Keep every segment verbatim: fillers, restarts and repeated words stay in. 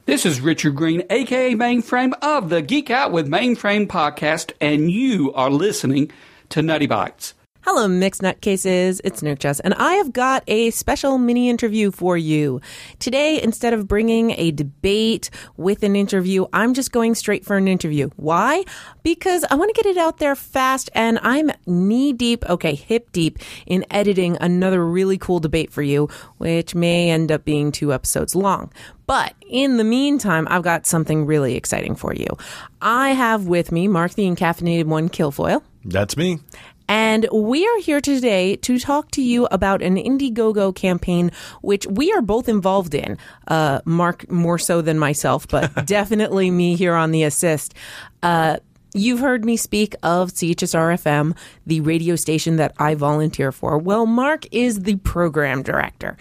This is Richard Green, a k a. Mainframe of the Geek Out with Mainframe podcast, and you are listening to Nutty Bites. Hello, Mixed Nutcases. It's Nerdjess, and I have got a special mini interview for you. Today, instead of bringing a debate with an interview, I'm just going straight for an interview. Why? Because I want to get it out there fast, and I'm knee-deep, okay, hip-deep, in editing another really cool debate for you, which may end up being two episodes long. But in the meantime, I've got something really exciting for you. I have with me Mark the Encaffeinated One Kilfoyle. That's me. And we are here today to talk to you about an Indiegogo campaign, which we are both involved in. Uh, Mark more so than myself, but definitely me here on the assist. Uh, you've heard me speak of C H S R F M, the radio station that I volunteer for. Well, Mark is the program director.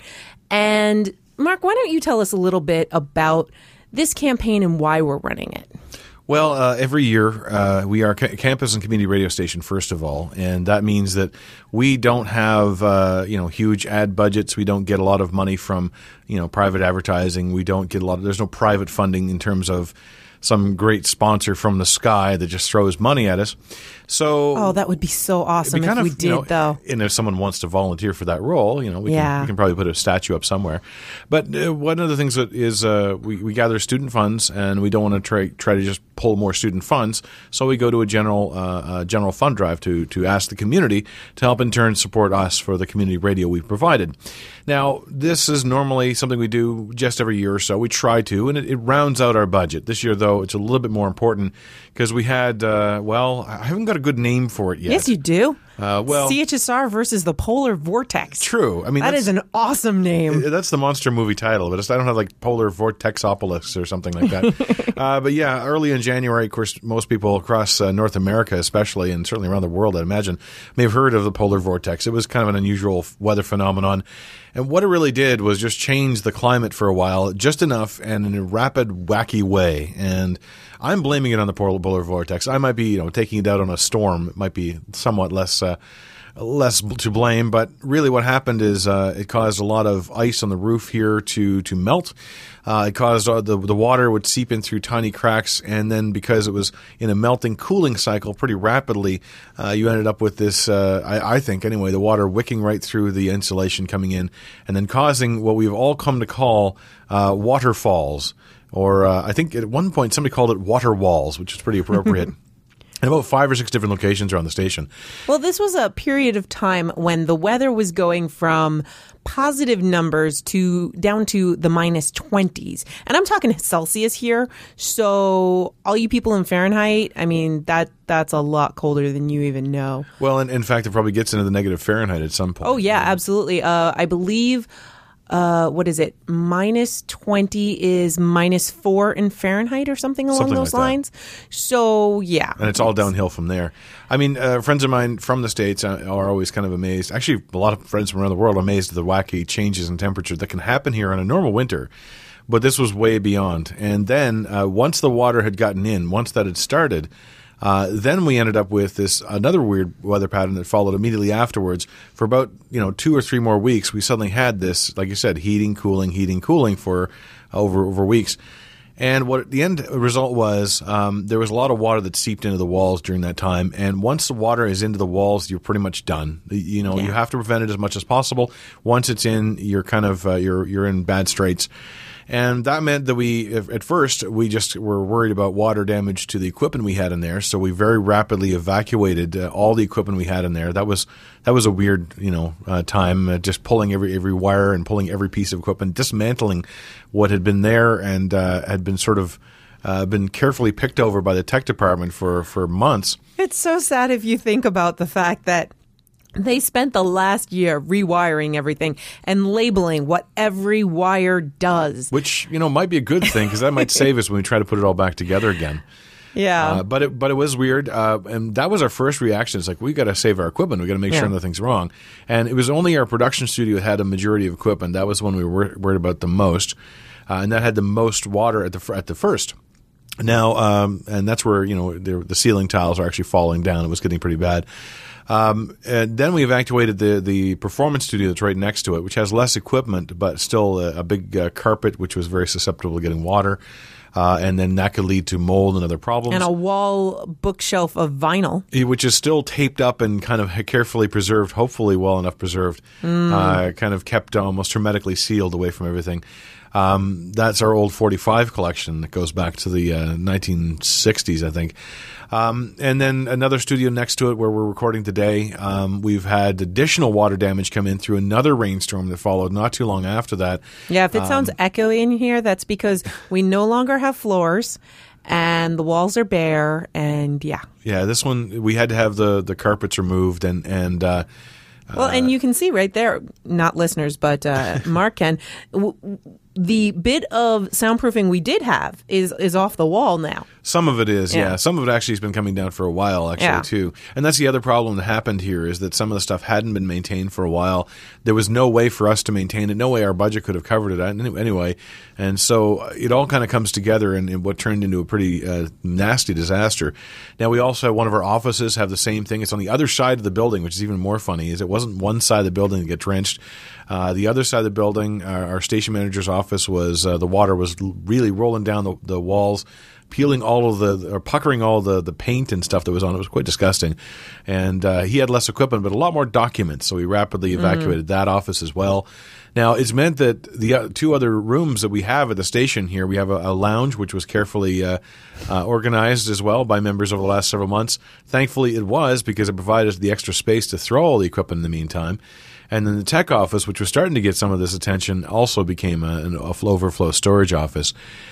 And Mark, why don't you tell us a little bit about this campaign and why we're running it? Well, uh, every year uh, we are a ca- campus and community radio station, first of all, and that means that we don't have uh, you know huge ad budgets. We don't get a lot of money from you know private advertising. We don't get a lot of. There's no private funding in terms of some great sponsor from the sky that just throws money at us. So, oh, that would be so awesome if of, we did, you know, though. And if someone wants to volunteer for that role, you know, we, yeah. can, we can probably put a statue up somewhere. But uh, one of the things that is uh, we, we gather student funds, and we don't want to try try to just pull more student funds. So we go to a general uh, uh, general fund drive to to ask the community to help in turn support us for the community radio we've provided. Now, this is normally something we do just every year or so. We try to, and it, it rounds out our budget. This year, though, it's a little bit more important because we had, uh, well, I haven't got a good name for it yet. Yes, you do. Uh, well, C H S R versus the Polar Vortex. True. I mean, that is an awesome name. That's the monster movie title, but it's, I don't have like Polar Vortexopolis or something like that. uh, but yeah, early in January, of course, most people across uh, North America, especially, and certainly around the world, I imagine, may have heard of the polar vortex. It was kind of an unusual weather phenomenon. And what it really did was just change the climate for a while, just enough and in a rapid, wacky way. And I'm blaming it on the polar vortex. I might be, you know, taking it out on a storm. It might be somewhat less uh, less to blame, but really what happened is uh, it caused a lot of ice on the roof here to to melt. Uh, it caused uh, the the water would seep in through tiny cracks, and then because it was in a melting cooling cycle pretty rapidly, uh, you ended up with this. Uh, I, I think anyway, the water wicking right through the insulation coming in, and then causing what we've all come to call uh, waterfalls. Or uh, I think at one point somebody called it water walls, which is pretty appropriate. And about five or six different locations around the station. Well, this was a period of time when the weather was going from positive numbers to down to the minus twenties. And I'm talking Celsius here. So all you people in Fahrenheit, I mean, that that's a lot colder than you even know. Well, and in fact, it probably gets into the negative Fahrenheit at some point. Oh, yeah, absolutely. Uh, I believe... Uh, what is it? Minus twenty is minus four in Fahrenheit or something along something those like lines. So, yeah. And it's all downhill from there. I mean, uh, friends of mine from the States are always kind of amazed. Actually, a lot of friends from around the world are amazed at the wacky changes in temperature that can happen here on a normal winter. But this was way beyond. And then uh, once the water had gotten in, once that had started, Uh, then we ended up with this another weird weather pattern that followed immediately afterwards. For about you know two or three more weeks, we suddenly had this, like you said, heating, cooling, heating, cooling for uh, over over weeks. And what the end result was, um, there was a lot of water that seeped into the walls during that time. And once the water is into the walls, you're pretty much done. You know, yeah. you have to prevent it as much as possible. Once it's in, you're kind of uh, you're you're in bad straits. And that meant that we, at first, we just were worried about water damage to the equipment we had in there. So we very rapidly evacuated uh, all the equipment we had in there. That was that was a weird, you know, uh, time, uh, just pulling every every wire and pulling every piece of equipment, dismantling what had been there and uh, had been sort of uh, been carefully picked over by the tech department for, for months. It's so sad if you think about the fact that they spent the last year rewiring everything and labeling what every wire does. Which, you know, might be a good thing because that might save us when we try to put it all back together again. Yeah. Uh, but it but it was weird. Uh, and that was our first reaction. It's like, we got to save our equipment. We got to make yeah. sure nothing's wrong. And it was only our production studio that had a majority of equipment. That was one we were worried about the most. Uh, and that had the most water at the at the first. Now, um, and that's where, you know, the, the ceiling tiles are actually falling down. It was getting pretty bad. Um, and then we evacuated the the performance studio that's right next to it, which has less equipment, but still a, a big uh, carpet, which was very susceptible to getting water. Uh, and then that could lead to mold and other problems. And a wall bookshelf of vinyl. Which is still taped up and kind of carefully preserved, hopefully well enough preserved, mm. uh, kind of kept almost hermetically sealed away from everything. Um, that's our old forty-five collection that goes back to the uh, nineteen sixties, I think. Um, and then another studio next to it where we're recording today. Um, we've had additional water damage come in through another rainstorm that followed not too long after that. Yeah, if it um, sounds echoey in here, that's because we no longer have floors and the walls are bare. And yeah. Yeah, this one, we had to have the, the carpets removed and, and, uh, well, and you can see right there, not listeners, but uh, Mark can, w- the bit of soundproofing we did have is is off the wall now. Some of it is, yeah. Yeah. Some of it actually has been coming down for a while, actually, Yeah. too. And that's the other problem that happened here is that some of the stuff hadn't been maintained for a while. There was no way for us to maintain it. No way our budget could have covered it anyway. And so it all kind of comes together in, in what turned into a pretty uh, nasty disaster. Now, we also have one of our offices have the same thing. It's on the other side of the building, which is even more funny, is it wasn't one side of the building that got drenched. Uh, the other side of the building, our, our station manager's office, was uh, the water was really rolling down the, the walls, peeling all of the, or puckering all the, the paint and stuff that was on it. It was quite disgusting. And uh, he had less equipment, but a lot more documents. So we rapidly evacuated mm. that office as well. Now, it's meant that the uh, two other rooms that we have at the station here, we have a, a lounge, which was carefully uh, uh, organized as well by members over the last several months. Thankfully, it was because it provided us the extra space to throw all the equipment in the meantime. And then the tech office, which was starting to get some of this attention, also became a, an overflow storage office.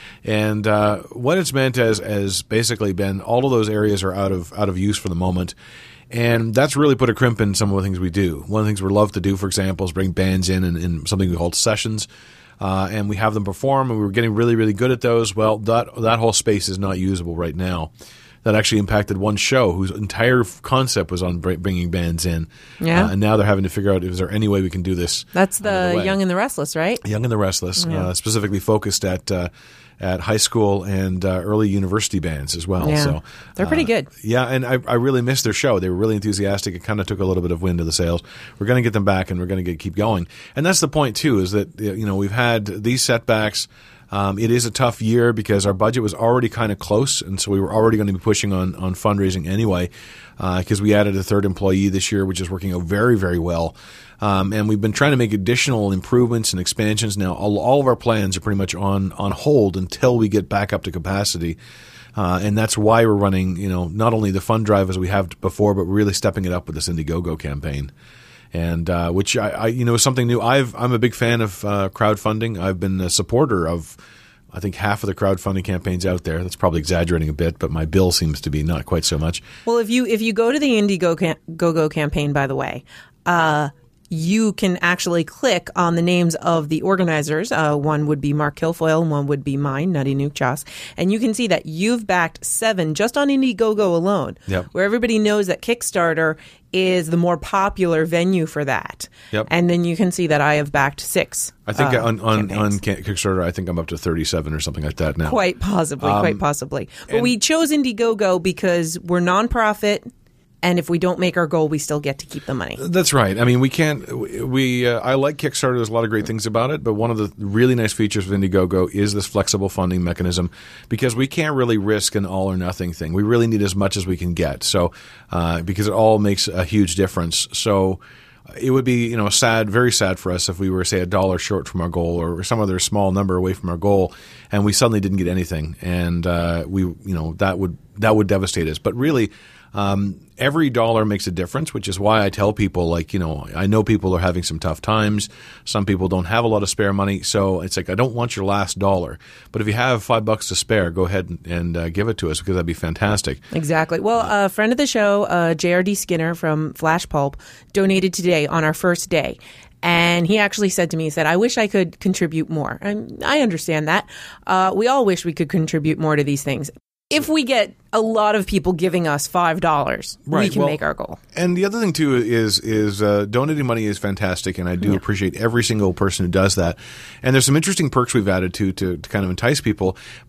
And uh, what it's meant as as basically been all of those areas are out of out of use for the moment. And that's really put a crimp in some of the things we do. One of the things we love to do, for example, is bring bands in and, and something we call sessions. Uh, and we have them perform, and we were getting really, really good at those. Well, that that whole space is not usable right now. That actually impacted one show whose entire concept was on bringing bands in. Yeah. Uh, and now they're having to figure out, is there any way we can do this? That's the Young and the Restless, right? Young and the Restless, Yeah. uh, specifically focused at uh, at high school and uh, early university bands as well. Yeah. So They're pretty uh, good. Yeah, and I, I really missed their show. They were really enthusiastic. It kind of took a little bit of wind to the sails. We're going to get them back, and we're going to get keep going. And that's the point too, is that you know we've had these setbacks. Um, it is a tough year because our budget was already kind of close, and so we were already going to be pushing on, on fundraising anyway because uh, we added a third employee this year, which is working out very, very well. Um, and we've been trying to make additional improvements and expansions. Now, all, all of our plans are pretty much on, on hold until we get back up to capacity. Uh, and that's why we're running, you know, not only the fund drive as we have before, but really stepping it up with this Indiegogo campaign. And uh, which I, I, you know, is something new. I've, I'm a big fan of uh, crowdfunding. I've been a supporter of, I think, half of the crowdfunding campaigns out there. That's probably exaggerating a bit, but my bill seems to be not quite so much. Well, if you if you go to the Indiegogo campaign, by the way, uh, you can actually click on the names of the organizers. Uh, one would be Mark Kilfoyle, and one would be mine, Nutty Nuke Joss. And you can see that you've backed seven just on Indiegogo alone, yep. where everybody knows that Kickstarter is the more popular venue for that. Yep. And then you can see that I have backed six. I think uh, on, on, on campaigns. Kickstarter, I think I'm up to thirty-seven or something like that now. Quite possibly, Um, quite possibly. But and- we chose Indiegogo because we're nonprofit. And if we don't make our goal, we still get to keep the money. That's right. I mean, we can't. We uh, I like Kickstarter. There's a lot of great things about it, but one of the really nice features of Indiegogo is this flexible funding mechanism, because we can't really risk an all or nothing thing. We really need as much as we can get. So, uh, because it all makes a huge difference. So, it would be, you know, sad, very sad for us if we were, say, a dollar short from our goal or some other small number away from our goal, and we suddenly didn't get anything, and uh, we, you know, that would that would devastate us. But really. Um, every dollar makes a difference, which is why I tell people, like, you know, I know people are having some tough times. Some people don't have a lot of spare money. So it's like, I don't want your last dollar. But if you have five bucks to spare, go ahead and, and uh, give it to us, because that'd be fantastic. Exactly. Well, a friend of the show, uh, J R D Skinner from Flash Pulp, donated today on our first day. And he actually said to me, he said, I wish I could contribute more. And I understand that. Uh, we all wish we could contribute more to these things. If we get a lot of people giving us five dollars, right. we can well, make our goal. And the other thing, too, is is uh, donating money is fantastic, and I do yeah. appreciate every single person who does that. And there's some interesting perks we've added to, to to kind of entice people. But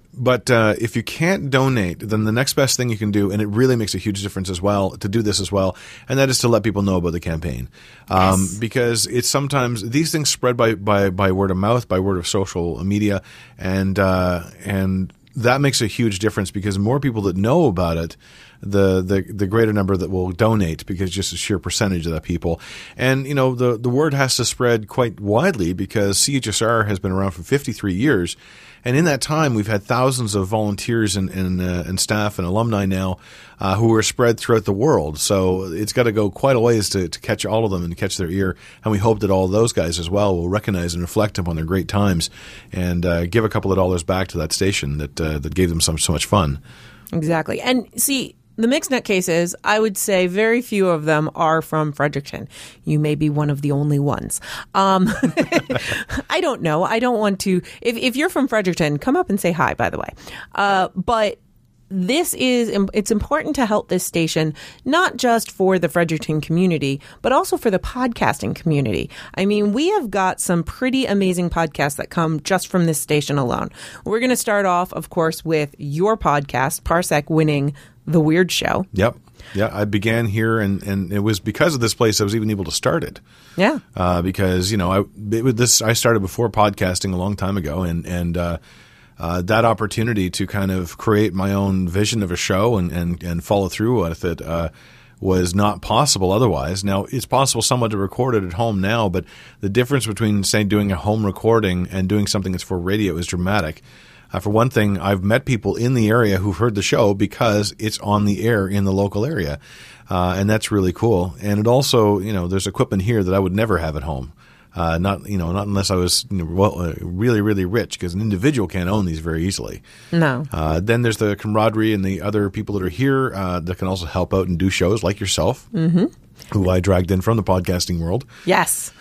but uh, if you can't donate, then the next best thing you can do, and it really makes a huge difference as well, to do this as well, and that is to let people know about the campaign. Um, Yes. Because it's sometimes, these things spread by, by, by word of mouth, by word of social media, and uh, and that makes a huge difference because more people that know about it, the, the the greater number that will donate because just a sheer percentage of that people. And, you know, the, the word has to spread quite widely because C H S R has been around for fifty-three years. And in that time, we've had thousands of volunteers and and, uh, and staff and alumni now uh, who are spread throughout the world. So it's got to go quite a ways to, to catch all of them and catch their ear. And we hope that all of those guys as well will recognize and reflect upon their great times and uh, give a couple of dollars back to that station that uh, that gave them so, so much fun. Exactly. And see, the mixed nut cases, I would say very few of them are from Fredericton. You may be one of the only ones. Um, I don't know. I don't want to. If, if you're from Fredericton, come up and say hi, by the way. Uh, but this is, it's important to help this station, not just for the Fredericton community, but also for the podcasting community. I mean, we have got some pretty amazing podcasts that come just from this station alone. We're going to start off, of course, with your podcast, Parsec, winning The Weird Show. Yep. Yeah, I began here, and, and it was because of this place I was even able to start it. Yeah. Uh, because, you know, I it was this I started before podcasting a long time ago, and, and uh, uh, that opportunity to kind of create my own vision of a show and, and, and follow through with it uh, was not possible otherwise. Now, it's possible somewhat to record it at home now, but the difference between, say, doing a home recording and doing something that's for radio is dramatic. Uh, for one thing, I've met people in the area who've heard the show because it's on the air in the local area, uh, and that's really cool. And it also, you know, there's equipment here that I would never have at home. Uh, not, you know, not unless I was you know, well, uh, really, really rich, because an individual can't own these very easily. No. Uh, then there's the camaraderie and the other people that are here uh, that can also help out and do shows, like yourself, mm-hmm. who I dragged in from the podcasting world. Yes.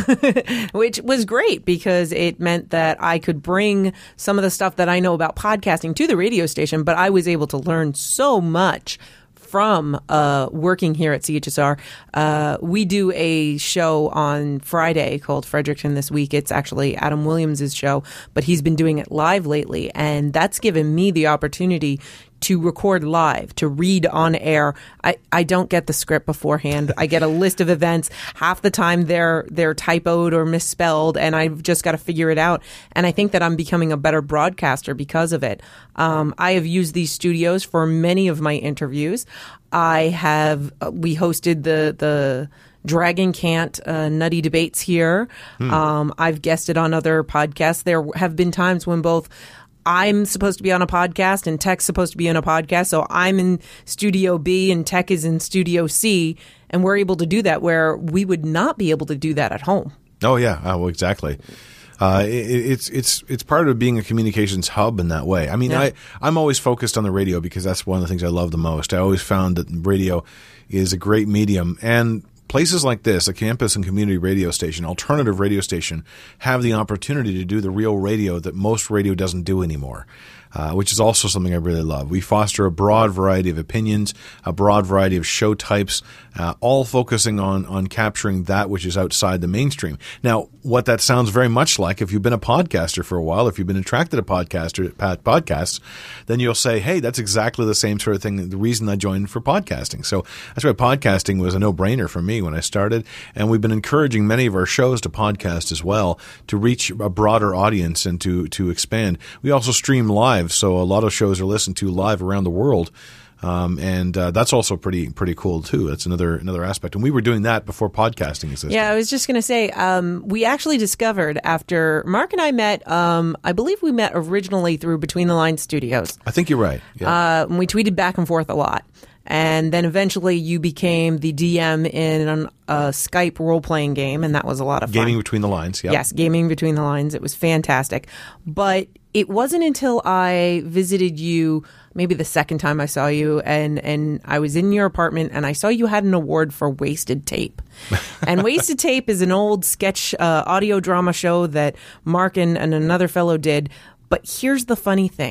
Which was great because it meant that I could bring some of the stuff that I know about podcasting to the radio station, but I was able to learn so much from uh, working here at C H S R. Uh, we do a show on Friday called Fredericton This Week. It's actually Adam Williams' show, but he's been doing it live lately, and that's given me the opportunity to record live, to read on air. I, I don't get the script beforehand. I get a list of events. Half the time they're they're typoed or misspelled, and I've just got to figure it out. And I think that I'm becoming a better broadcaster because of it. Um, I have used these studios for many of my interviews. I have uh, we hosted the the Dragon Cant uh, Nutty Debates here. Hmm. Um, I've guested on other podcasts. There have been times when both I'm supposed to be on a podcast and Tech's supposed to be in a podcast. So I'm in Studio B and Tech is in Studio C. And we're able to do that where we would not be able to do that at home. Oh, yeah. Oh, well, exactly. Uh, it, it's it's it's part of being a communications hub in that way. I mean, yeah. I, I'm always focused on the radio because that's one of the things I love the most. I always found that radio is a great medium. And places like this, a campus and community radio station, alternative radio station, have the opportunity to do the real radio that most radio doesn't do anymore, uh, which is also something I really love. We foster a broad variety of opinions, a broad variety of show types, uh, all focusing on on capturing that which is outside the mainstream. Now, what that sounds very much like, if you've been a podcaster for a while, if you've been attracted to podcaster, podcasts, then you'll say, hey, that's exactly the same sort of thing, the reason I joined for podcasting. So that's why podcasting was a no-brainer for me when I started, and we've been encouraging many of our shows to podcast as well to reach a broader audience and to, to expand. We also stream live, so a lot of shows are listened to live around the world. Um, and uh, that's also pretty pretty cool too. That's another another aspect. And we were doing that before podcasting existed. Yeah, I was just going to say, um, we actually discovered after Mark and I met, um, I believe we met originally through Between the Lines Studios. I think you're right. Yeah. Uh, and we tweeted back and forth a lot. And then eventually you became the D M in an, a Skype role-playing game, and that was a lot of fun. Gaming Between the Lines, yeah. Yes, Gaming Between the Lines. It was fantastic. But it wasn't until I visited you, maybe the second time I saw you, and, and I was in your apartment, and I saw you had an award for Wasted Tape. And Wasted Tape is an old sketch uh, audio drama show that Mark and, and another fellow did. But here's the funny thing.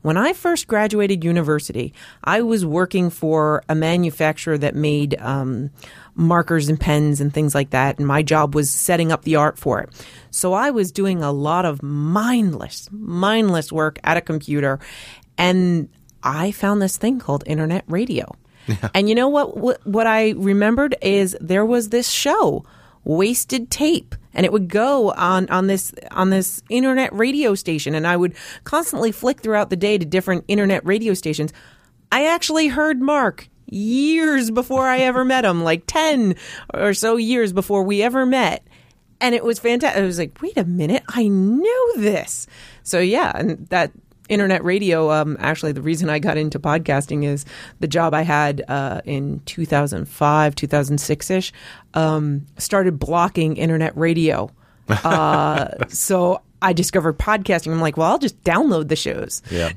When I first graduated university, I was working for a manufacturer that made um, markers and pens and things like that, and my job was setting up the art for it. So I was doing a lot of mindless, mindless work at a computer, and I found this thing called internet radio. Yeah. And you know what, what? What I remembered is there was this show, Wasted Tape. And it would go on, on this on this internet radio station, and I would constantly flick throughout the day to different internet radio stations. I actually heard Mark years before I ever met him, like ten or so years before we ever met. And it was fantastic. I was like, wait a minute, I knew this. So yeah, and that internet radio, um, actually the reason I got into podcasting is the job I had uh, in two thousand five, two thousand six-ish, um, started blocking internet radio. Uh, so I discovered podcasting. I'm like, well, I'll just download the shows. Yeah.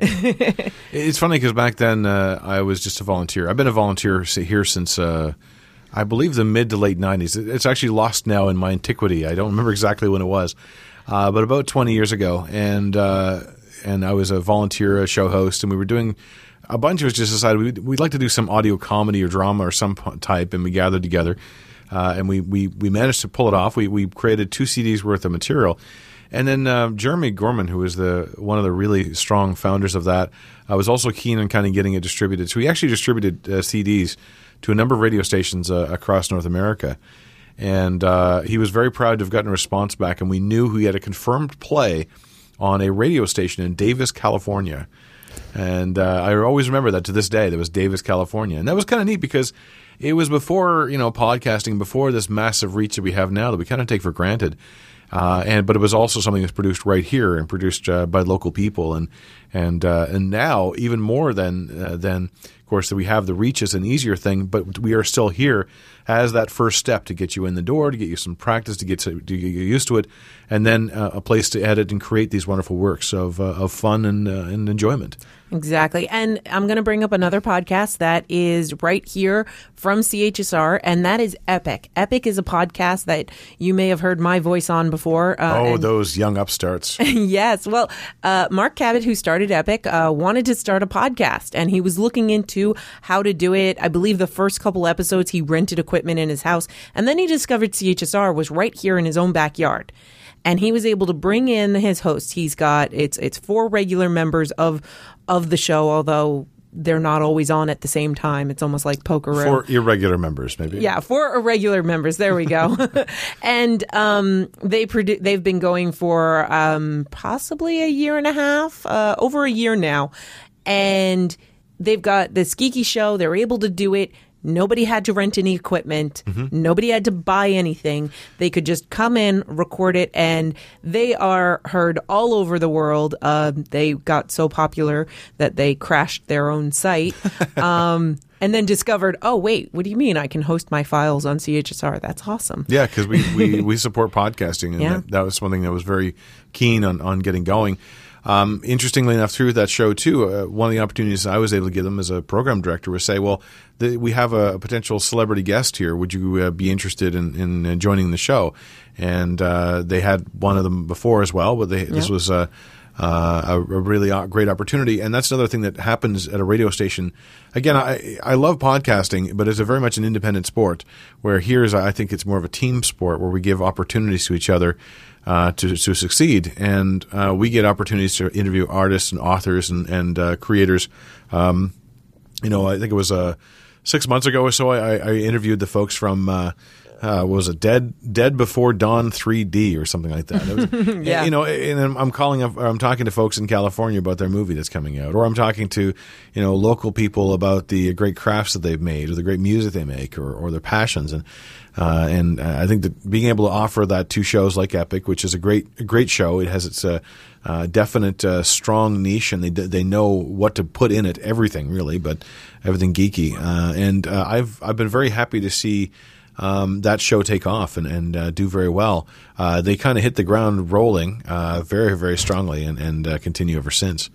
It's funny because back then uh, I was just a volunteer. I've been a volunteer here since uh, I believe the mid to late nineties. It's actually lost now in my antiquity. I don't remember exactly when it was, uh, but about twenty years ago. And uh, and I was a volunteer, a show host, and we were doing a bunch of us just decided we'd, we'd like to do some audio comedy or drama or some type, and we gathered together, uh, and we, we, we managed to pull it off. We we created two C Ds worth of material. And then uh, Jeremy Gorman, who was the one of the really strong founders of that, uh, was also keen on kind of getting it distributed. So he actually distributed uh, C Ds to a number of radio stations uh, across North America. And uh, he was very proud to have gotten a response back, and we knew he had a confirmed play on a radio station in Davis, California. And uh, I always remember that to this day. That was Davis, California. And that was kind of neat because it was before, you know, podcasting, before this massive reach that we have now that we kind of take for granted. Uh, and but it was also something that's produced right here and produced uh, by local people. And and uh, and now even more than uh, than of course that we have the reach is an easier thing, but we are still here as that first step to get you in the door, to get you some practice, to get to, to get you used to it, and then uh, a place to edit and create these wonderful works of uh, of fun and uh, and enjoyment. Exactly. And I'm going to bring up another podcast that is right here from C H S R, and that is Epic. Epic is a podcast that you may have heard my voice on before. Uh, oh, and- those young upstarts. Yes. Well, uh, Mark Cabot, who started Epic, uh, wanted to start a podcast, and he was looking into how to do it. I believe the first couple episodes he rented equipment in his house, and then he discovered C H S R was right here in his own backyard. And he was able to bring in his hosts. He's got it's it's four regular members of of the show, although they're not always on at the same time. It's almost like Poker Room. Four irregular members, maybe. Yeah, four irregular members. There we go. And um, they produ- they've been going for um, possibly a year and a half, uh, over a year now. And they've got this geeky show. They're able to do it. Nobody had to rent any equipment. Mm-hmm. Nobody had to buy anything. They could just come in, record it, and they are heard all over the world. Uh, they got so popular that they crashed their own site um, and then discovered, oh, wait, what do you mean I can host my files on C H S R? That's awesome. Yeah, because we, we, we support podcasting, and yeah. that, that was something that was very keen on, on getting going. Um, interestingly enough, through that show, too, uh, one of the opportunities I was able to give them as a program director was say, well, the, we have a, a potential celebrity guest here. Would you uh, be interested in, in uh, joining the show? And uh, they had one of them before as well, but they, yeah. this was a, uh, a, a really great opportunity. And that's another thing that happens at a radio station. Again, I, I love podcasting, but it's a very much an independent sport, where here's, I think it's more of a team sport where we give opportunities to each other Uh, to to succeed, and uh, we get opportunities to interview artists and authors and and uh, creators. Um, you know, I think it was uh, six months ago or so. I, I interviewed the folks from uh, uh, what was it Dead Dead Before Dawn three D or something like that. It was, yeah, you know, and I'm calling up, or I'm talking to folks in California about their movie that's coming out, or I'm talking to you know local people about the great crafts that they've made, or the great music they make, or or their passions. And Uh, and uh, I think that being able to offer that to shows like Epic, which is a great, a great show, it has its uh, uh, definite uh, strong niche, and they they know what to put in it. Everything really, but everything geeky. Uh, and uh, I've I've been very happy to see um, that show take off and and uh, do very well. Uh, they kind of hit the ground rolling uh, very very strongly, and and uh, continue ever since.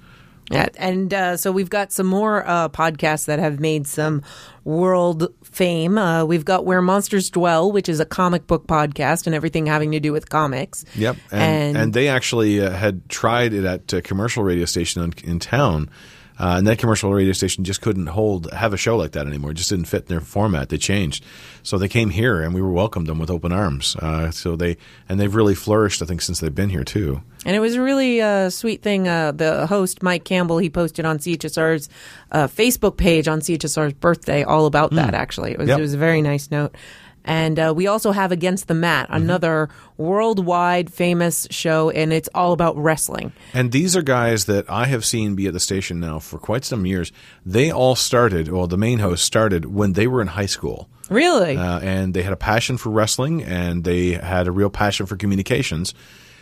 Yeah, and uh, so we've got some more uh, podcasts that have made some world fame. Uh, we've got Where Monsters Dwell, which is a comic book podcast and everything having to do with comics. Yep, and And- and, they actually uh, had tried it at a commercial radio station in, in town. Uh, and that commercial radio station just couldn't hold have a show like that anymore. It just didn't fit in their format. They changed, so they came here, and we were welcomed them with open arms. Uh, so they and they've really flourished, I think, since they've been here too. And it was a really uh, sweet thing. Uh, the host, Mike Campbell, he posted on C H S R's uh, Facebook page on C H S R's birthday all about that, actually. It was, Yep. it was a very nice note. And uh, we also have Against the Mat, another worldwide famous show, and it's all about wrestling. And these are guys that I have seen be at the station now for quite some years. They all started, well, the main host started when they were in high school. Really? Uh, and they had a passion for wrestling, and they had a real passion for communications.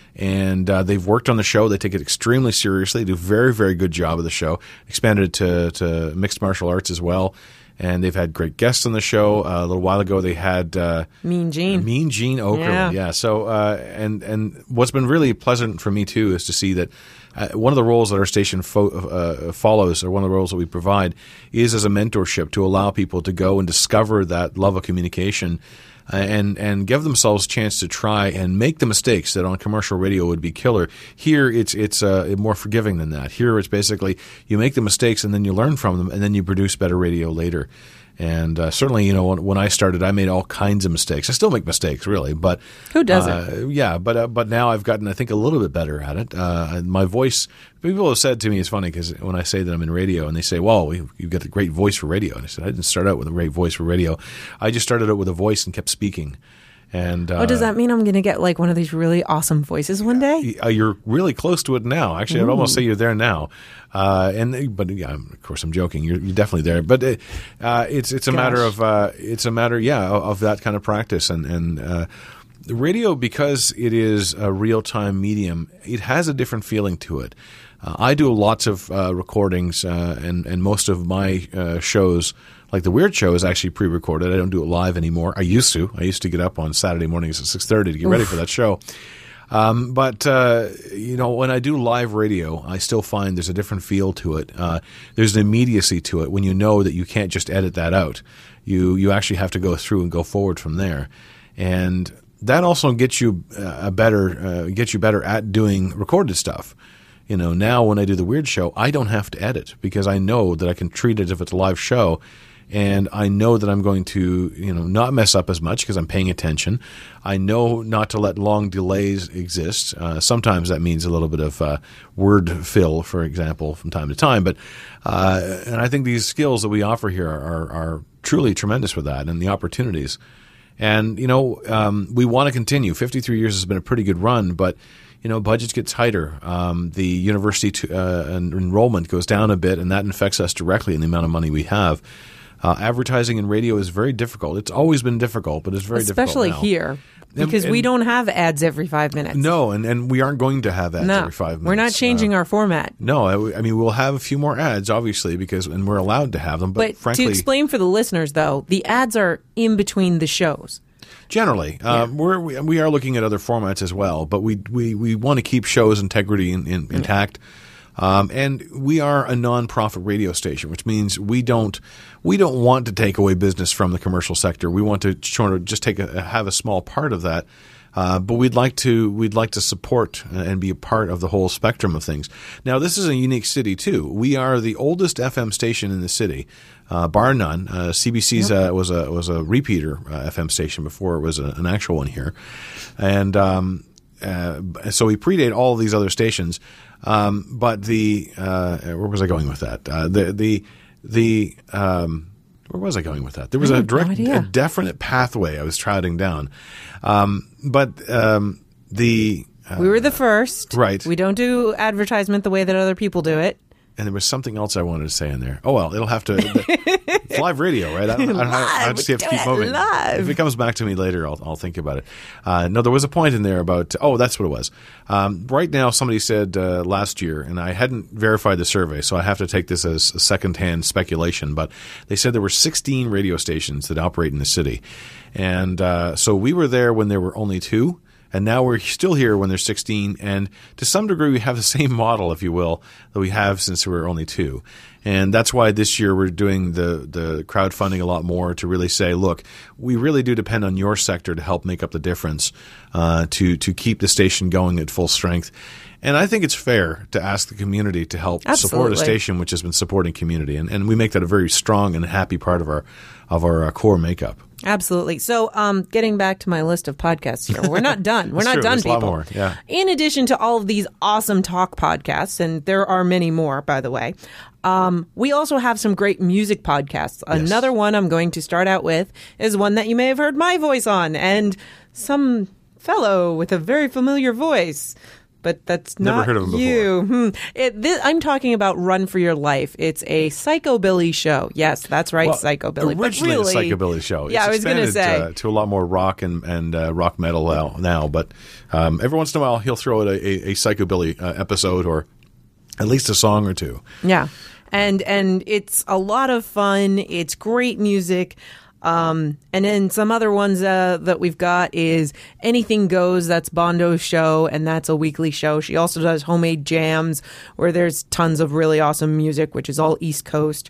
And uh, they've worked on the show. They take it extremely seriously. They do a very, very good job of the show. Expanded it to, to mixed martial arts as well. And they've had great guests on the show. Uh, a little while ago, they had uh, Mean Gene. Mean Gene Okerlund. Yeah. Yeah. So, uh, and and what's been really pleasant for me too is to see that uh, one of the roles that our station fo- uh, follows, or one of the roles that we provide, is as a mentorship to allow people to go and discover that love of communication. Uh, and and give themselves a chance to try and make the mistakes that on commercial radio would be killer. Here, it's it's uh, more forgiving than that. Here, it's basically you make the mistakes and then you learn from them, and then you produce better radio later. And uh, certainly, you know, when, when I started, I made all kinds of mistakes. I still make mistakes, really, but Who doesn't? Uh, yeah, but uh, but now I've gotten, I think, a little bit better at it. Uh, my voice. People have said to me, it's funny because when I say that I'm in radio, and they say, "Well, you've got a great voice for radio," and I said, "I didn't start out with a great voice for radio. I just started out with a voice and kept speaking." And uh, Oh, does that mean I'm going to get like one of these really awesome voices one day? uh, you're really close to it now. Actually, I'd almost say you're there now. Uh, and but yeah, of course, I'm joking. You're, you're definitely there. But it, uh, it's it's a Gosh. matter of uh, it's a matter, yeah, of, of that kind of practice. And and uh, the radio, because it is a real time medium, it has a different feeling to it. Uh, I do lots of uh, recordings, uh, and and most of my uh, shows. Like the Weird Show is actually pre-recorded. I don't do it live anymore. I used to. I used to get up on Saturday mornings at six thirty to get ready for that show. Um, but, uh, you know, when I do live radio, I still find there's a different feel to it. Uh, there's an immediacy to it when you know that you can't just edit that out. You you actually have to go through and go forward from there. And that also gets you a better uh, gets you better at doing recorded stuff. You know, now when I do the Weird Show, I don't have to edit because I know that I can treat it as if it's a live show. And I know that I'm going to, you know, not mess up as much because I'm paying attention. I know not to let long delays exist. Uh, sometimes that means a little bit of uh, word fill, for example, from time to time. But uh, and I think these skills that we offer here are, are truly tremendous with that and the opportunities. And, you know, um, we want to continue. fifty-three years has been a pretty good run, but you know, budgets get tighter. Um, the university to, uh, enrollment goes down a bit, and that affects us directly in the amount of money we have. Uh, advertising in radio is very difficult. It's always been difficult, but it's very Especially difficult now. here, because And- we and- don't have ads every five minutes. No, and, and we aren't going to have ads no, every five minutes. we're not changing Uh, our format. No, I, I mean, we'll have a few more ads, obviously, because and we're allowed to have them. But, But frankly, to explain for the listeners, though, the ads are in between the shows. generally, uh, we're, we, we are looking at other formats as well, but we we, we want to keep shows' integrity in, in, intact. Um, and we are a non-profit radio station, which means we don't we don't want to take away business from the commercial sector. We want to sort of just take a, have a small part of that. Uh, but we'd like to we'd like to support and be a part of the whole spectrum of things. Now, this is a unique city too. We are the oldest F M station in the city, uh, bar none. Uh, C B C's uh, was a was a repeater uh, F M station before it was a, an actual one here, and um, uh, so we predate all of these other stations. Um, but the uh, where was I going with that? Uh, the the the um, where was I going with that? There was I a have no direct, idea. a definite pathway I was trotting down. Um, but um, the uh, We were the first. right. We don't do advertisement the way that other people do it. and there was something else I wanted to say in there. Oh well, it'll have to. It's live radio, right? I, don't, I, don't, I just have to keep moving. Live. If it comes back to me later, I'll, I'll think about it. Uh, no, there was a point in there about. Oh, that's what it was. Um, right now, somebody said uh, last year, and I hadn't verified the survey, so I have to take this as a secondhand speculation. But they said there were sixteen radio stations that operate in the city, and uh, so we were there when there were only two. And now we're still here when they're sixteen, and to some degree we have the same model, if you will, that we have since we were only two. And that's why this year we're doing the, the crowdfunding a lot more to really say, look, we really do depend on your sector to help make up the difference, uh, to, to keep the station going at full strength. And I think it's fair to ask the community to help Absolutely. support a station which has been supporting community. And, and we make that a very strong and happy part of our, of our uh, core makeup. Absolutely. So, um, getting back to my list of podcasts here, we're not done. We're not true. done, There's people. a lot more. Yeah. In addition to all of these awesome talk podcasts, and there are many more, by the way, um, we also have some great music podcasts. Yes. Another one I'm going to start out with is one that you may have heard my voice on, and some fellow with a very familiar voice. But that's Never not heard of him you. Hmm. It, this, I'm talking about Run for Your Life. It's a Psychobilly show. Yes, that's right, Well, Psychobilly. Originally but really, a psychobilly show. Yeah, It's I was going to expanded, say. uh, to a lot more rock and, and uh, rock metal now. now but um, every once in a while, he'll throw out a, a, a psychobilly uh, episode or at least a song or two. Yeah, and and it's a lot of fun. It's great music. Um, and then some other ones uh, that we've got is Anything Goes. That's Bondo's show, and that's a weekly show. She also does Homemade Jams, where there's tons of really awesome music, which is all East Coast.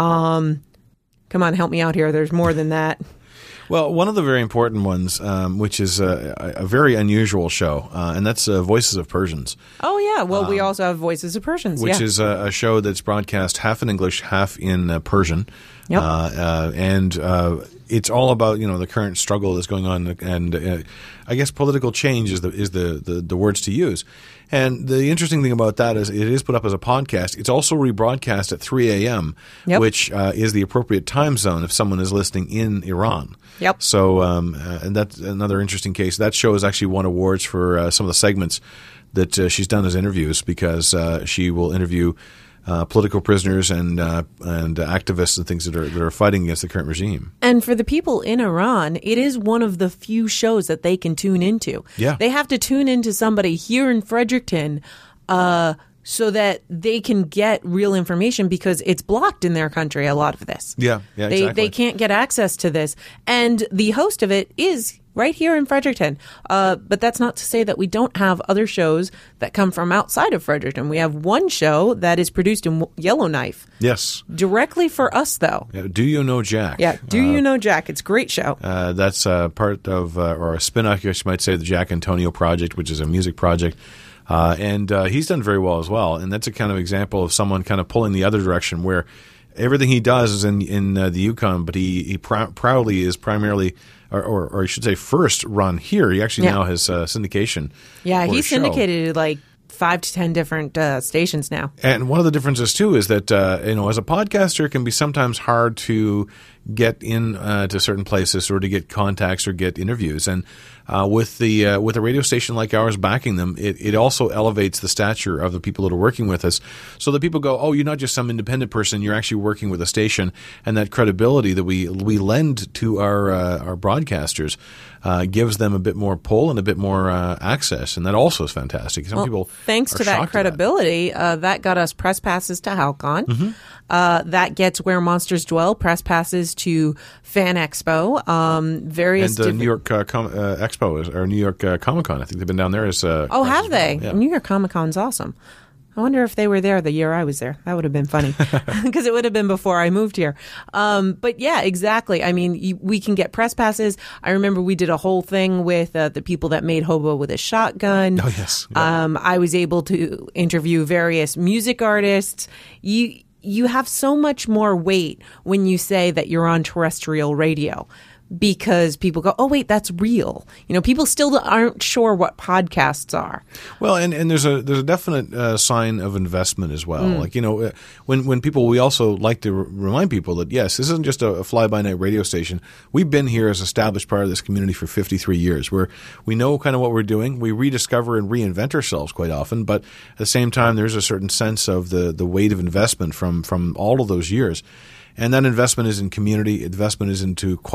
Um, come on, help me out here. There's more than that. Well, one of the very important ones, um, which is a, a very unusual show, uh, and that's uh, Voices of Persians. Oh, yeah. Well, we also have Voices of Persians. Which yeah. is a, a show that's broadcast half in English, half in uh, Persian. Yep. Uh, uh, and uh, it's all about, you know, the current struggle that's going on, and uh, I guess political change is the is the, the, the words to use. And the interesting thing about that is it is put up as a podcast. It's also rebroadcast at three a.m., Yep. which uh, is the appropriate time zone if someone is listening in Iran. Yep. So, um, uh, and that's another interesting case. That show has actually won awards for uh, some of the segments that uh, she's done as interviews, because uh, she will interview uh, political prisoners and uh, and activists and things that are that are fighting against the current regime. And for the people in Iran, it is one of the few shows that they can tune into. Yeah. They have to tune into somebody here in Fredericton uh, so that they can get real information, because it's blocked in their country, a lot of this. Yeah, yeah, they, exactly. They can't get access to this. And the host of it is right here in Fredericton. Uh, but that's not to say that we don't have other shows that come from outside of Fredericton. We have one show that is produced in Yellowknife. Yes. Directly for us, though. Yeah, Do You Know Jack? Yeah. Do You Know Jack? It's a great show. Uh, that's uh, part of, uh, or a spin-off, I guess you might say, the Jack Antonio Project, which is a music project. Uh, and uh, he's done very well as well. And that's a kind of example of someone kind of pulling the other direction, where everything he does is in, in uh, the Yukon, but he, he pr- proudly is primarily, or, or, or I should say first run here. He actually Yeah. now has uh, syndication. Yeah, for he's his show. syndicated to like five to ten different uh, stations now. And one of the differences too is that uh, you know, as a podcaster, it can be sometimes hard to get in uh, to certain places or to get contacts or get interviews. And uh, with the uh, with a radio station like ours backing them, it, it also elevates the stature of the people that are working with us, so that people go, "Oh, you're not just some independent person; you're actually working with a station." And that credibility that we we lend to our uh, our broadcasters uh, gives them a bit more pull and a bit more uh, access, and that also is fantastic. Some Well, people, thanks are to that shocked at credibility, uh, that got us press passes to Halcon. Mm-hmm. Uh, that gets Where Monsters Dwell press passes to Fan Expo. Um, various And uh, different- New York uh, Com- uh, Expo is, or New York uh, Comic Con. I think they've been down there as. Uh, Oh, as have they? well. Yeah. New York Comic Con's awesome. I wonder if they were there the year I was there. That would have been funny, because it would have been before I moved here. Um, but yeah, exactly. I mean, you, we can get press passes. I remember we did a whole thing with uh, the people that made Hobo with a Shotgun. Oh, yes. Yeah. Um, I was able to interview various music artists. You you have so much more weight when you say that you're on terrestrial radio, because people go, oh, wait, that's real. You know, people still aren't sure what podcasts are. Well, and, and there's a there's a definite uh, sign of investment as well. Like, you know, uh, when when people, we also like to r- remind people that, yes, this isn't just a, a fly-by-night radio station. We've been here as an established part of this community for fifty-three years, where we know kind of what we're doing. We rediscover and reinvent ourselves quite often, but at the same time, there's a certain sense of the, the weight of investment from, from all of those years. And that investment is in community. Investment is into quality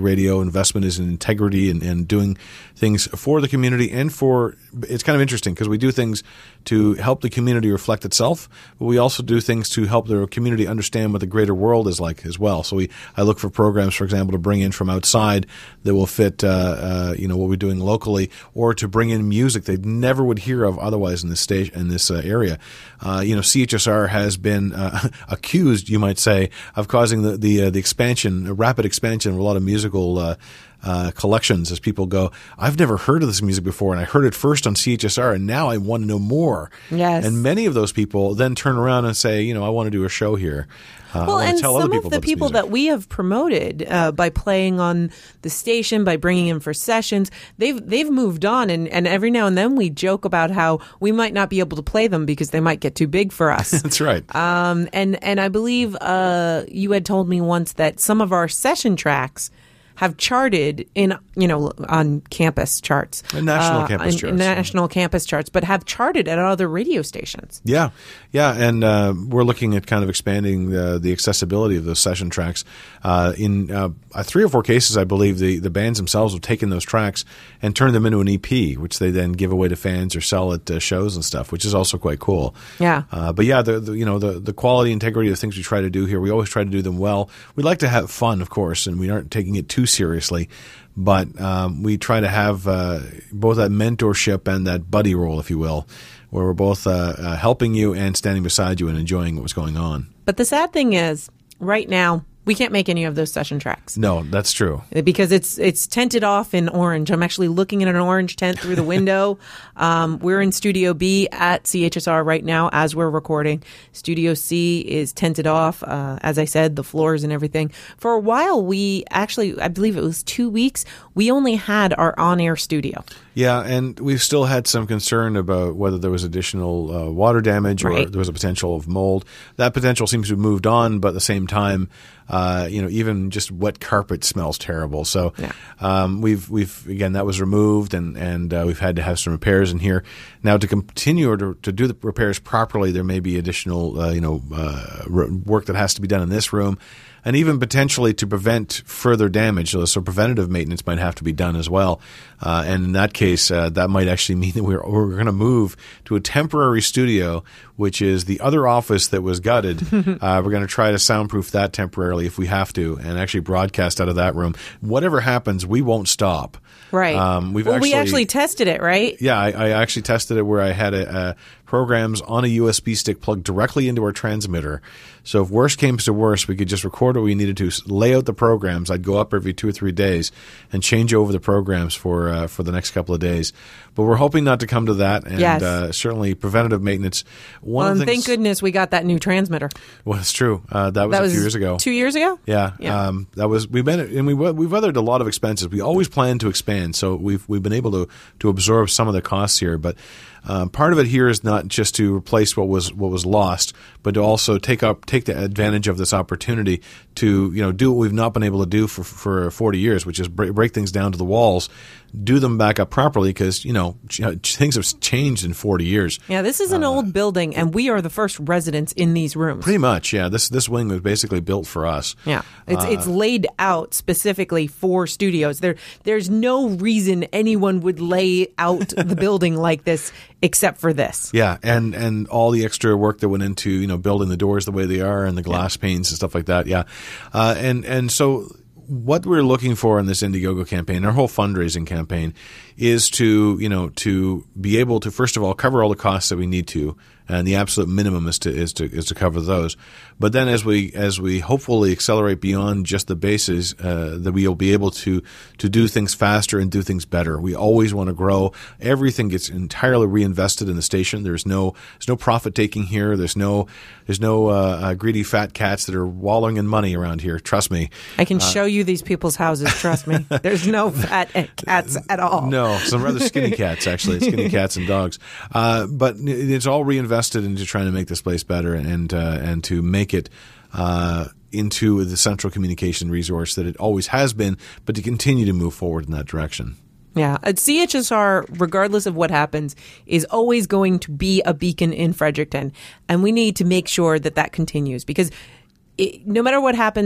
radio. Investment is in integrity and, and doing things for the community and for – it's kind of interesting because we do things to help the community reflect itself, but we also do things to help the community understand what the greater world is like as well. So we I look for programs, for example, to bring in from outside that will fit uh, uh, you know what we're doing locally, or to bring in music they never would hear of otherwise in this stage in this uh, area. Uh, you know, C H S R has been uh, accused, you might say, of causing the the, uh, the expansion, a rapid expansion of a lot of musical uh, uh, collections. As people go, I've never heard of this music before, and I heard it first on C H S R, and now I want to know more. Yes. And many of those people then turn around and say, you know, I want to do a show here. Uh, well, and tell some other people of the about this people music. that we have promoted uh, by playing on the station, by bringing in for sessions, they've they've moved on, and, and every now and then we joke about how we might not be able to play them because they might get too big for us. That's right. Um, and and I believe uh, you had told me once that some of our session tracks have charted in, you know, on campus charts. And national uh, campus in, charts. in national campus charts, but have charted at other radio stations. Yeah, yeah, and uh, we're looking at kind of expanding the, the accessibility of those session tracks. Uh, in uh, three or four cases, I believe the, the bands themselves have taken those tracks and turned them into an E P, which they then give away to fans or sell at uh, shows and stuff, which is also quite cool. Yeah. Uh, but yeah, the, the you know the the quality, integrity of the things we try to do here, we always try to do them well. We like to have fun, of course, and we aren't taking it too seriously. But um, we try to have uh, both that mentorship and that buddy role, if you will, where we're both uh, uh, helping you and standing beside you and enjoying what's going on. But the sad thing is, right now, we can't make any of those session tracks. No, that's true. Because it's it's tented off in orange. I'm actually looking at an orange tent through the window. um, we're in Studio B at C H S R right now as we're recording. Studio C is tented off. Uh, as I said, the floors and everything. For a while, we actually, I believe it was two weeks, we only had our on-air studio. Yeah, and we've still had some concern about whether there was additional uh, water damage or Right. there was a potential of mold. That potential seems to have moved on, but at the same time, uh, you know, even just wet carpet smells terrible. So Yeah. um, we've we've again that was removed, and and uh, we've had to have some repairs in here. Now to continue or to, to do the repairs properly, there may be additional uh, you know uh, work that has to be done in this room. And even potentially to prevent further damage. So, so preventative maintenance might have to be done as well. Uh, and in that case, uh, that might actually mean that we're, we're going to move to a temporary studio, which is the other office that was gutted. uh, we're going to try to soundproof that temporarily if we have to and actually broadcast out of that room. Whatever happens, we won't stop. Right. Um, we've well, actually, we actually tested it, right? Yeah, I, I actually tested it where I had a, a programs on a U S B stick plugged directly into our transmitter. So if worst came to worst, we could just record what we needed to, lay out the programs. I'd go up every two or three days and change over the programs for uh, for the next couple of days. But we're hoping not to come to that, and Yes. uh, certainly preventative maintenance. One Well, of and the things, thank goodness we got that new transmitter. well, it's true. Uh, that was That a was few years ago. Two years ago? Yeah, Yeah. Um, that was we've been and we we've weathered a lot of expenses. We always plan to expand, so we've we've been able to to absorb some of the costs here. But um, part of it here is not just to replace what was what was lost, but to also take up take the advantage of this opportunity to you know do what we've not been able to do for for forty years, which is break, break things down to the walls, do them back up properly because you know things have changed in forty years. Yeah, this is an Uh, old building, and we are the first residents in these rooms. Pretty much, yeah. This this wing was basically built for us. Yeah, it's Uh, it's laid out specifically for studios. There, there's no reason anyone would lay out the building like this except for this. Yeah, and and all the extra work that went into you know building the doors the way they are and the glass panes and stuff like that. Yeah, uh, and and so what we're looking for in this Indiegogo campaign, our whole fundraising campaign, is to you know to be able to first of all cover all the costs that we need to, and the absolute minimum is to is to is to cover those. But then as we as we hopefully accelerate beyond just the bases, uh, that we'll be able to to do things faster and do things better. We always want to grow. Everything gets entirely reinvested in the station. There's no there's no profit taking here. There's no there's no uh, uh, greedy fat cats that are wallowing in money around here. Trust me. I can show you these people's houses. Trust me. There's no fat cats at all. No, some rather skinny cats, actually, skinny cats and dogs. Uh, but it's all reinvested into trying to make this place better and uh, and to make it uh, into the central communication resource that it always has been, but to continue to move forward in that direction. Yeah. At C H S R, regardless of what happens, is always going to be a beacon in Fredericton. And we need to make sure that that continues because it, no matter what happens,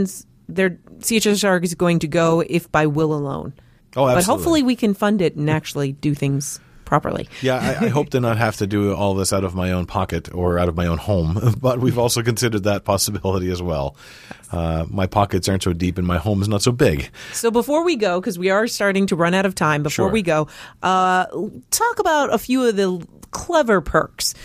their C H S R is going to go if by will alone. Oh, absolutely. But hopefully we can fund it and actually do things properly. Yeah, I, I hope to not have to do all this out of my own pocket or out of my own home, but we've also considered that possibility as well. Uh, my pockets aren't so deep and my home is not so big. So before we go, because we are starting to run out of time, before Sure. we go, uh, talk about a few of the clever perks.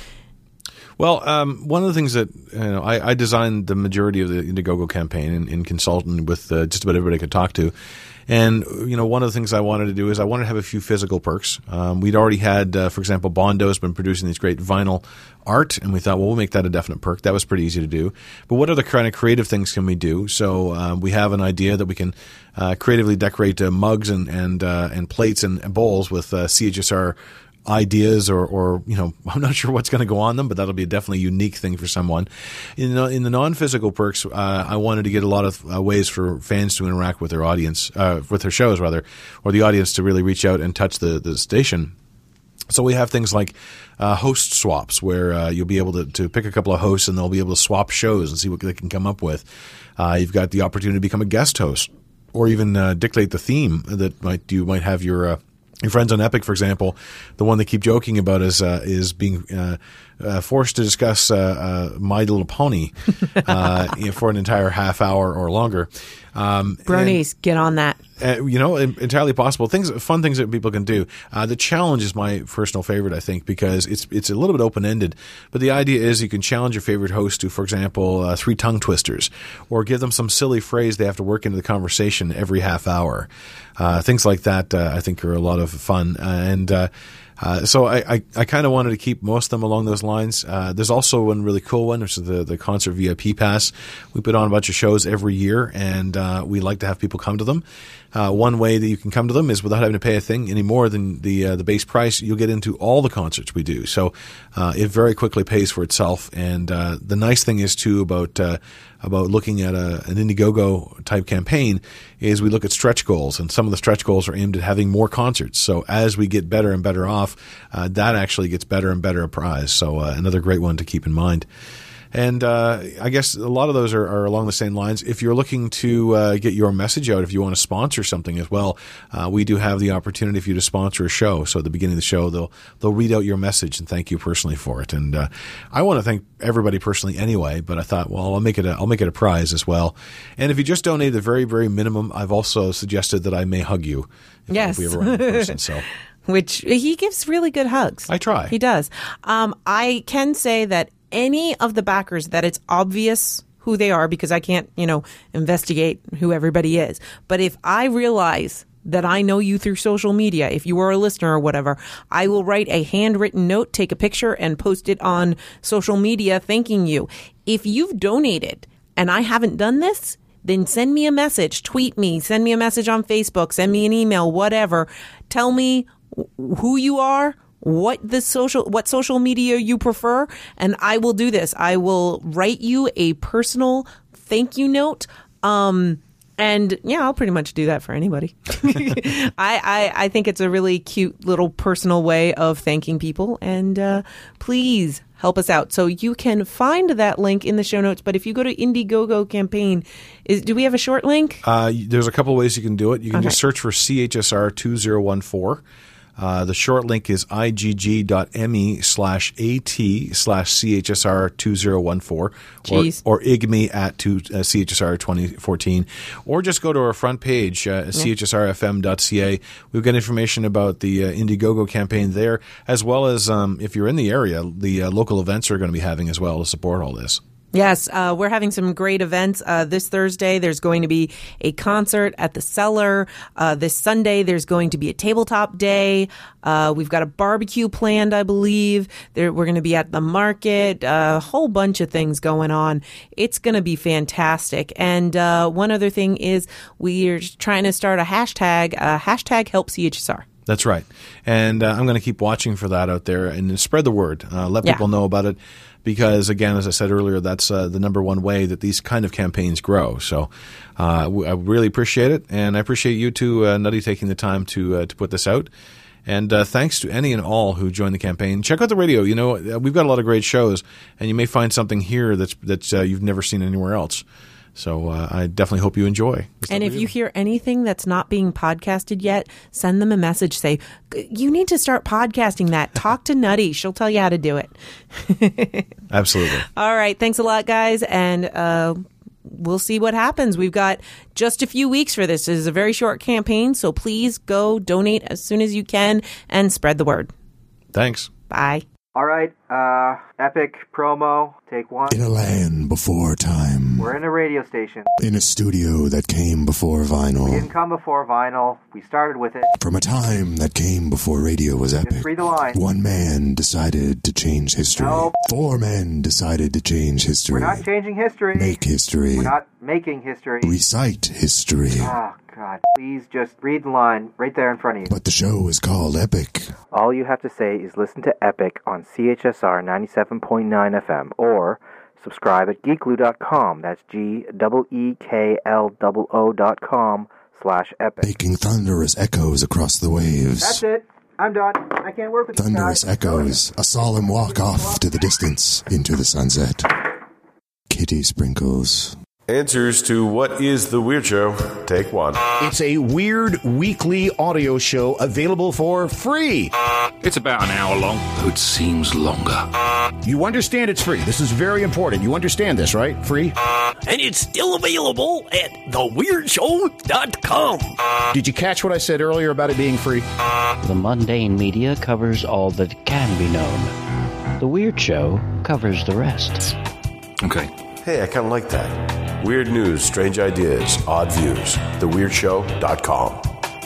Well, um, one of the things that you know, I, I designed the majority of the Indiegogo campaign in, in consulting with uh, just about everybody I could talk to. And, you know, one of the things I wanted to do is I wanted to have a few physical perks. Um, we'd already had, uh, for example, Bondo has been producing these great vinyl art, and we thought, well, we'll make that a definite perk. That was pretty easy to do. But what other kind of creative things can we do? So uh, we have an idea that we can uh, creatively decorate uh, mugs and and, uh, and plates and, and bowls with uh, C H S R ideas or, or, you know, I'm not sure what's going to go on them, but that'll be a definitely unique thing for someone. In the, in the non-physical perks, uh, I wanted to get a lot of uh, ways for fans to interact with their audience, uh, with their shows rather, or the audience to really reach out and touch the, the station. So we have things like uh, host swaps where uh, you'll be able to, to pick a couple of hosts and they'll be able to swap shows and see what they can come up with. Uh, you've got the opportunity to become a guest host or even uh, dictate the theme that might you might have your uh, Your friends on Epic, for example, the one they keep joking about is uh, is being uh, uh, forced to discuss uh, uh, My Little Pony uh, for an entire half hour or longer. Um, Bronies, get on that. Uh, you know, entirely possible. Things, fun things that people can do. Uh, the challenge is my personal favorite, I think, because it's it's a little bit open ended. But the idea is you can challenge your favorite host to, for example, uh, three tongue twisters, or give them some silly phrase they have to work into the conversation every half hour. Uh, things like that, uh, I think, are a lot of fun. Uh, and uh, uh, so I, I, I kind of wanted to keep most of them along those lines. Uh, there's also one really cool one, which is the, the Concert V I P Pass. We put on a bunch of shows every year, and uh, we like to have people come to them. Uh, one way that you can come to them is without having to pay a thing any more than the uh, the base price. You'll get into all the concerts we do, so uh, it very quickly pays for itself. And uh, the nice thing is too about uh, about looking at a, an Indiegogo type campaign is we look at stretch goals, and some of the stretch goals are aimed at having more concerts. So as we get better and better off, uh, that actually gets better and better a prize. So uh, another great one to keep in mind. And uh, I guess a lot of those are, are along the same lines. If you're looking to uh, get your message out, if you want to sponsor something as well, uh, we do have the opportunity for you to sponsor a show. So at the beginning of the show, they'll they'll read out your message and thank you personally for it. And uh, I want to thank everybody personally anyway. But I thought, well, I'll make it a, I'll make it a prize as well. And if you just donate the very very minimum, I've also suggested that I may hug you. If, Yes. if we ever run in person. So. Which he gives really good hugs. I try. He does. Um, I can say that any of the backers that it's obvious who they are, because I can't, you know, investigate who everybody is. But if I realize that I know you through social media, if you are a listener or whatever, I will write a handwritten note, take a picture, and post it on social media thanking you. If you've donated and I haven't done this, then send me a message, tweet me, send me a message on Facebook, send me an email, whatever. Tell me who you are, what the social, what social media you prefer, and I will do this. I will write you a personal thank you note. Um, and yeah, I'll pretty much do that for anybody. I, I, I think it's a really cute little personal way of thanking people, and uh, please help us out. So you can find that link in the show notes. But if you go to Indiegogo campaign, is do we have a short link? Uh, there's a couple of ways you can do it. You can Okay. just search for C H S R two thousand fourteen. Uh, the short link is igg.me slash at slash CHSR two thousand fourteen or, Jeez. or igme at two, uh, C H S R twenty fourteen, or just go to our front page, uh, C H S R F M dot C A. We've got information about the uh, Indiegogo campaign there, as well as um, if you're in the area, the uh, local events are going to be having as well to support all this. Yes, uh, we're having some great events. Uh, this Thursday, there's going to be a concert at the Cellar. Uh, this Sunday, there's going to be a tabletop day. Uh, we've got a barbecue planned, I believe. There, we're going to be at the market. Uh, a whole bunch of things going on. It's going to be fantastic. And uh, one other thing is we're trying to start a hashtag, uh, hashtag help C H S R. That's right. And uh, I'm going to keep watching for that out there and spread the word. Uh, let Yeah. people know about it because, again, as I said earlier, that's uh, the number one way that these kind of campaigns grow. So uh, w- I really appreciate it. And I appreciate you too, uh, Nutty, taking the time to uh, to put this out. And uh, thanks to any and all who joined the campaign. Check out the radio. You know, we've got a lot of great shows, and you may find something here that's, that's uh, you've never seen anywhere else. So uh, I definitely hope you enjoy. And if you hear anything that's not being podcasted yet, send them a message. Say, you need to start podcasting that. Talk to Nutty. She'll tell you how to do it. Absolutely. All right. Thanks a lot, guys. And uh, we'll see what happens. We've got just a few weeks for this. This is a very short campaign. So please go donate as soon as you can and spread the word. Thanks. Bye. All right, uh, epic promo, take one. In a land before time. We're in a radio station. In a studio that came before vinyl. We didn't come before vinyl. We started with it. From a time that came before radio was epic. Just read the line. One man decided to change history. Nope. Four men decided to change history. We're not changing history. Make history. We're not making history. Recite history. Oh, God. Please just read the line right there in front of you. But the show is called Epic. All you have to say is listen to Epic on C H S R ninety-seven point nine F M or subscribe at geekglue dot com. That's G E E K L O O dot com slash epic. Making thunderous echoes across the waves. That's it. I'm done. I can't work with you Thunderous guys. echoes. A solemn walk off to the distance into the sunset. Kitty sprinkles. Answers to What is the Weird Show? Take one. It's a weird weekly audio show available for free. It's about an hour long. It seems longer. You understand it's free. This is very important. You understand this, right? Free? And it's still available at the weird show dot com. Did you catch what I said earlier about it being free? The mundane media covers all that can be known. The Weird Show covers the rest. Okay. Hey, I kind of like that. Weird news, strange ideas, odd views. the weird show dot com.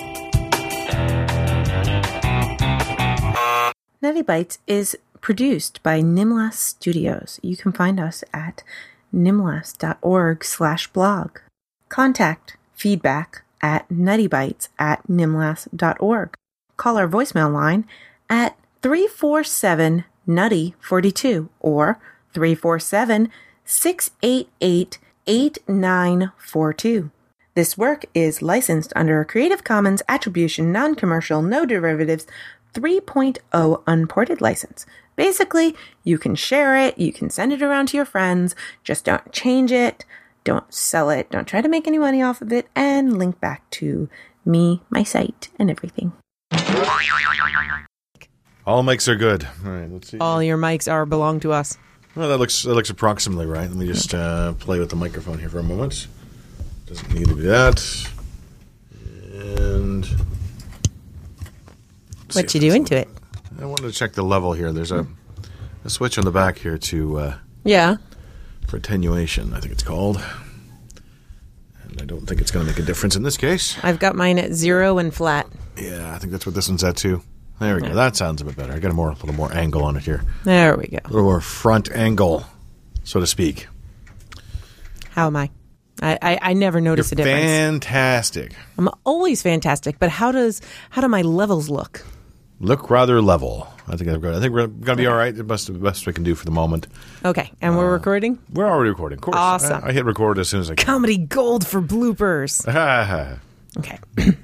Nutty Bites is produced by Nimlas Studios. You can find us at nimlas dot org slash blog. Contact feedback at nuttybites at nimlas dot org. Call our voicemail line at three four seven nutty forty-two or three four seven six eight eight eight nine four two. This work is licensed under a Creative Commons Attribution Non-Commercial No Derivatives three point oh Unported license. Basically, you can share it, you can send it around to your friends, just don't change it, don't sell it, don't try to make any money off of it, and link back to me, my site, and everything. All mics are good. All right, let's see. All your mics are belong to us. Well, that looks that looks approximately right. Let me just uh, play with the microphone here for a moment. Doesn't need to be that. And what you doing to it? I wanted to check the level here. There's a, a switch on the back here to uh, yeah for attenuation, I think it's called. And I don't think it's going to make a difference in this case. I've got mine at zero and flat. Yeah, I think that's what this one's at too. There we go. That sounds a bit better. I got a more, a little more angle on it here. There we go. A little more front angle, so to speak. How am I? I, I, I never notice You're a difference. Fantastic. I'm always fantastic, but how does how do my levels look? Look rather level. I think I've got. I think we're going to be all right. The best, the best we can do for the moment. Okay, and we're uh, recording. We're already recording. Of course. Awesome. I, I hit record as soon as I can. Comedy gold for bloopers. Okay.